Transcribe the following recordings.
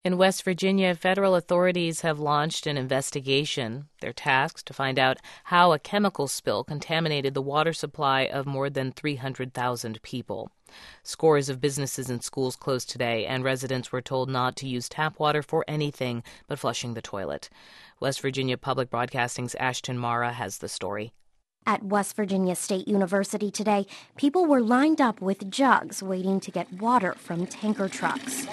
In West Virginia, federal authorities have launched an investigation. They're tasked to find out how a chemical spill contaminated the water supply of more than 300,000 people. Scores of businesses and schools closed today, and residents were told not to use tap water for anything but flushing the toilet. West Virginia Public Broadcasting's Ashton Mara has the story. At West Virginia State University today, people were lined up with jugs waiting to get water from tanker trucks.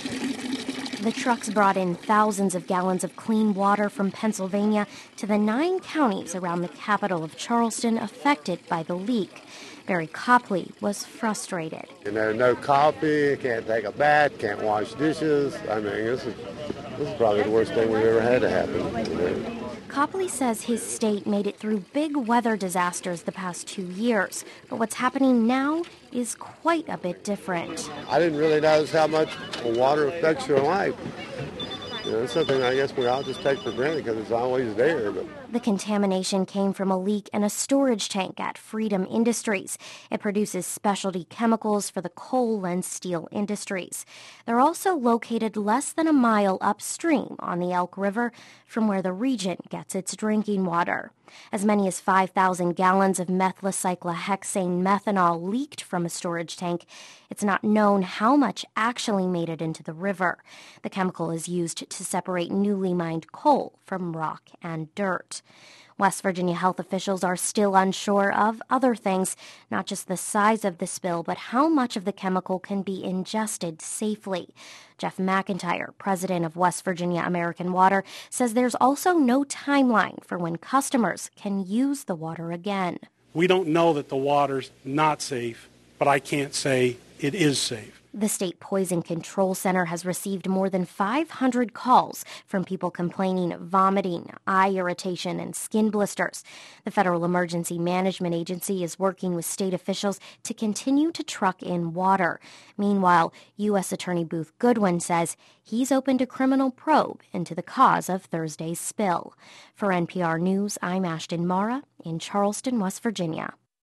The trucks brought in thousands of gallons of clean water from Pennsylvania to the 9 counties around the capital of Charleston affected by the leak. Barry Copley was frustrated. And there's no coffee, can't take a bath, can't wash dishes. I mean, this is probably the worst thing we've ever had to happen. Copley says his state made it through big weather disasters the past 2 years, but what's happening now is quite a bit different. I didn't really notice how much water affects your life. It's something I guess we all just take for granted because it's always there. But the contamination came from a leak in a storage tank at Freedom Industries. It produces specialty chemicals for the coal and steel industries. They're also located less than a mile upstream on the Elk River from where the region gets its drinking water. As many as 5,000 gallons of methylcyclohexane methanol leaked from a storage tank. It's not known how much actually made it into the river. The chemical is used to separate newly mined coal from rock and dirt. West Virginia health officials are still unsure of other things, not just the size of the spill, but how much of the chemical can be ingested safely. Jeff McIntyre, president of West Virginia American Water, says there's also no timeline for when customers can use the water again. We don't know that the water's not safe, but I can't say it is safe. The State Poison Control Center has received more than 500 calls from people complaining of vomiting, eye irritation, and skin blisters. The Federal Emergency Management Agency is working with state officials to continue to truck in water. Meanwhile, U.S. Attorney Booth Goodwin says he's opened a criminal probe into the cause of Thursday's spill. For NPR News, I'm Ashton Mara in Charleston, West Virginia.